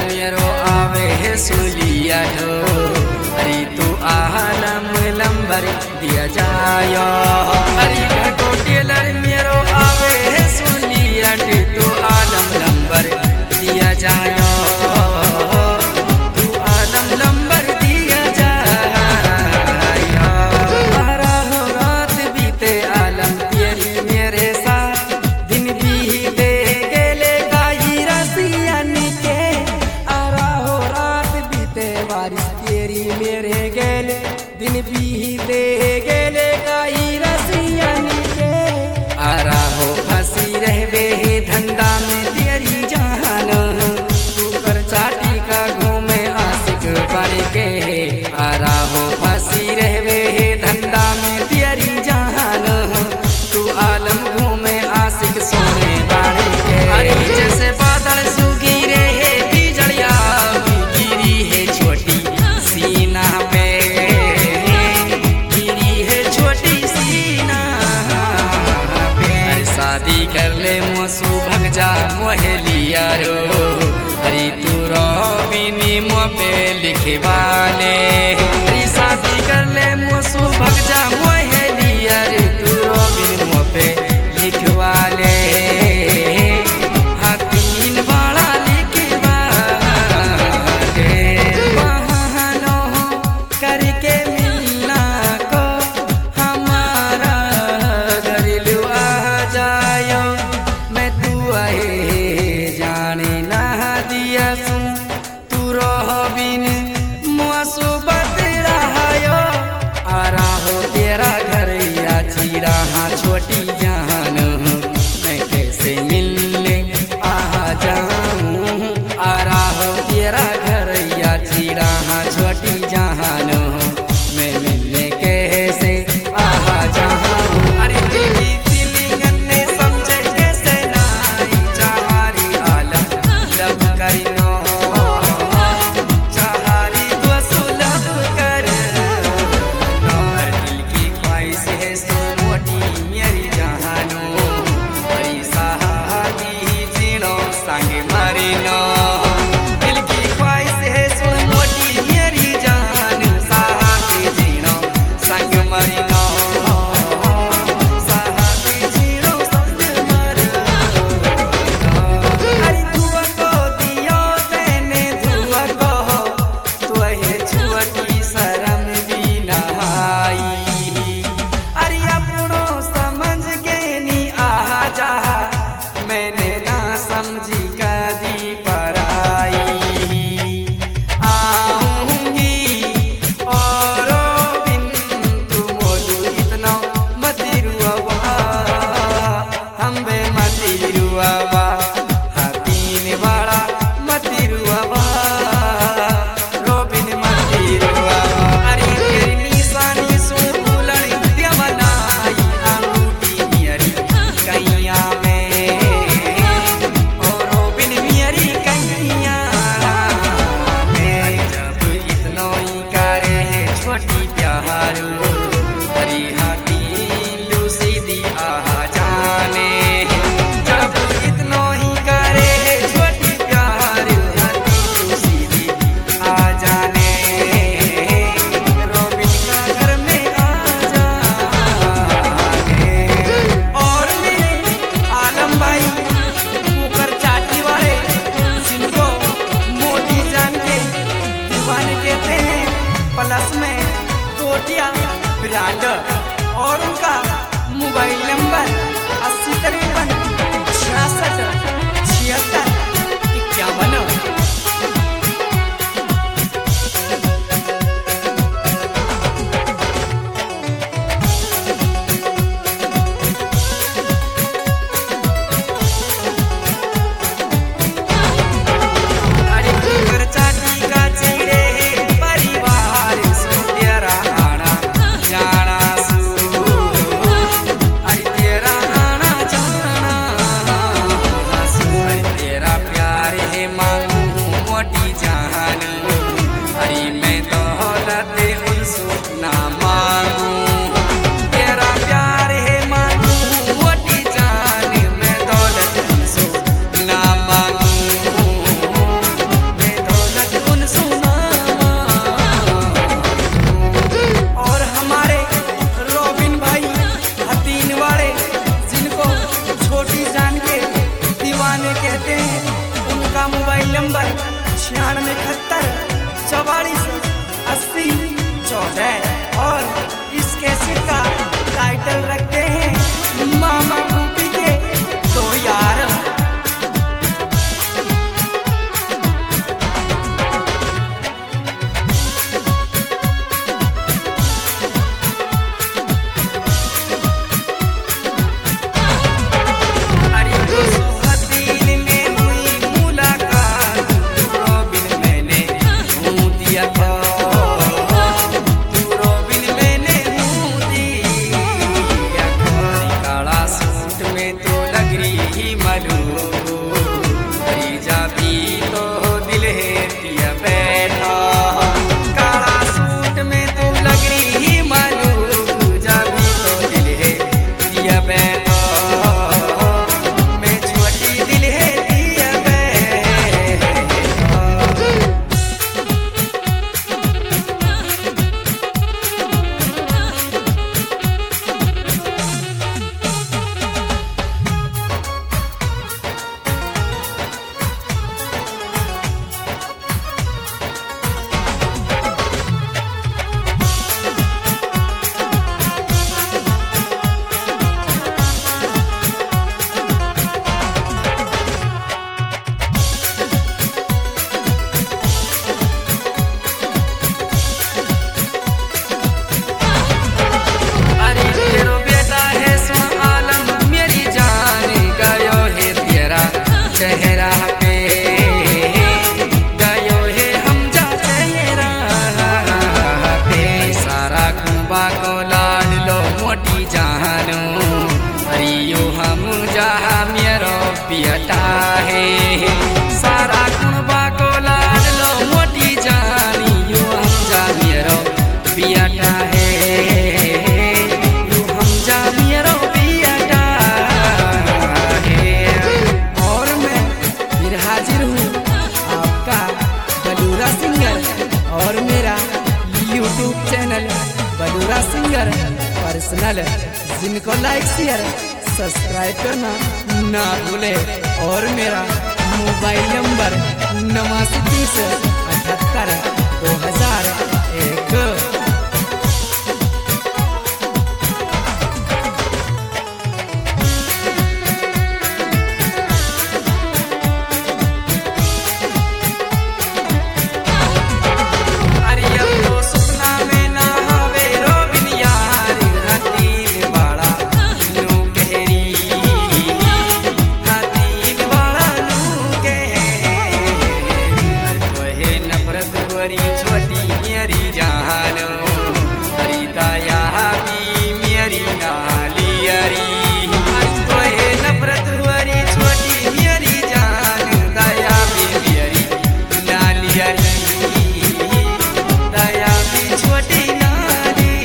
मेरो आवे है सुलिया ढो अरे तू आलम लंबर दिया जायो अरे घटो टेलर मेरो आवे है सुलिया तू आलम लंबर दिया जायो तू आलम लंबर दिया जायो बारह रात बीते आलम तेरी मेरे साथ दिन बीते गेले गाई रसियन के आराहो रात बीते बारिश तेरी मेरे गेले दिन बीते गेले गाई रसियन के आराहो फंसी रहबे धंधा में तेरी जान तू कर चाटी का घूमे आशिक बन के आराहो फंसी रहबे धंधा में तेरी जान तू आलम घूमे आशिक सोने बाड़े के अरे जैसे बादल सुगी रहे बिजलिया गिरी है छोटी सीना पे गिरी है छोटी सीना पे शादी कर ले मोसू भग जा मोहलिया रो अरे तू रोबिनी मुँह पे लिखवाले अरे शादी कर ले मोसू भग जा मोहलिया रे तू रोबिनी मुँह पे लिखवाले हाँ तीन बाड़ा लिखवाले बहानों करके मिलना को हमारा घरेलू आ जायो मैं तू आए जाने ना दिया सुन तू रोबिन मुआसु बतरायो आ रहा तेरा घर या चीरा हाँ छोटी जान मैं कैसे मिलने आ जाऊं आ रहा तेरा घर या चीरा हाँ छोटी जान मैं मिलने कैसे आ जाऊं अरे दिली दिली ने समझे कैसे नारी चारी आलम लब करिनो चारी तो सुलभ कर और दिल की ख्वाहिश है सो मोटी मेरी जहानो बड़ी सहादी जीनो संग मरिनो दिल की ख्वाहिश है सो मोटी मेरी जान सहादी जीनो संग मरिनो सहादी जीनो संग मरिनो अरे धुआ को दियो तेने धुआ को तू है छुअती शर्म भी नहाई अरे अपनों समझ के नी आ जा मैंने ना समझी कदी पराई आऊंगी और बिन तू मोदू इतना मती रुआवा हम बे मती रुआवा हाथीन वाला मती रुआवा रोबिन मती रुआवा अरे तेरी निशानी सुन बुलड़ी देवनाई अंगूठी मेरी कैया में और रोबिन मेरी कैया में जब इतना ही करे है छोटी प्यारू हरी हाथी लूसी दी आ जाने जब इतना ही करे है छोटी प्यारू हाथी लूसी दी आ जाने रोबिन का घर में आ जाने और मेरे आलम भाई कुकर चाटी वाले जिनको मोटी जान के दीवाने कहते हैं प्लस में टोटिया ब्रांड और उनका मोबाइल नंबर 8053667651। अरे कुकर चाटी का चिड़े परिवार सो तेरा आना जाना सू अरे तेरा 9171 और इस कैसेट का टाइटल रखते हैं मामा भूपी के तो यार। चेहरा पे गयो है हम जा चेहरा पे सारा कुंबा को लाड लो मोटी जानो हरियो हम जहा मेरो पियटा है सारा कुंबा को लाड लो मोटी जानियो हम जा मेरो पियटा है और मेरा YouTube channel Balura singer personal, जिनको लाइक शेयर सब्सक्राइब करना ना भूले। और मेरा मोबाइल नंबर 8930782001। छोटी मेरी जानो हरी दया भी मेरी नालियरी नफरत हुरी छोटी मेरी जान दया भी मेरी नालियरी दया भी छोटी नाली।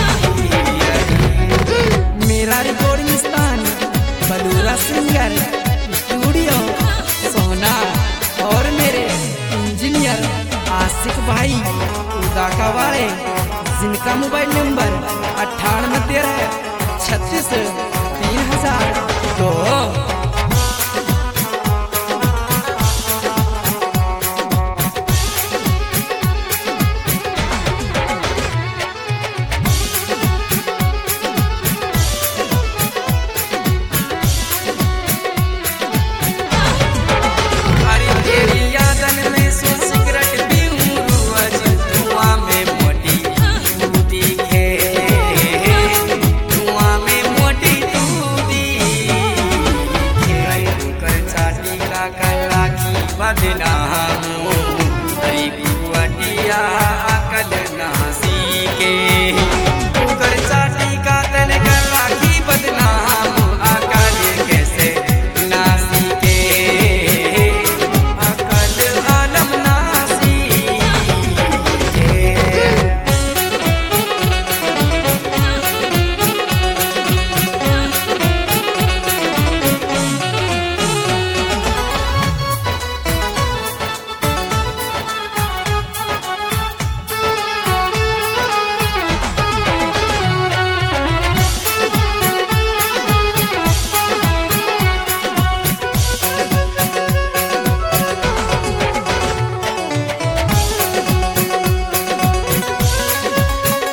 मेरा रिकॉर्डिंग स्थान बलूरा सिंगर स्टूडियो सोना और मेरे इंजीनियर आशिक भाई उदाकावाड़े, जिनका मोबाइल नंबर 9813 36 3000।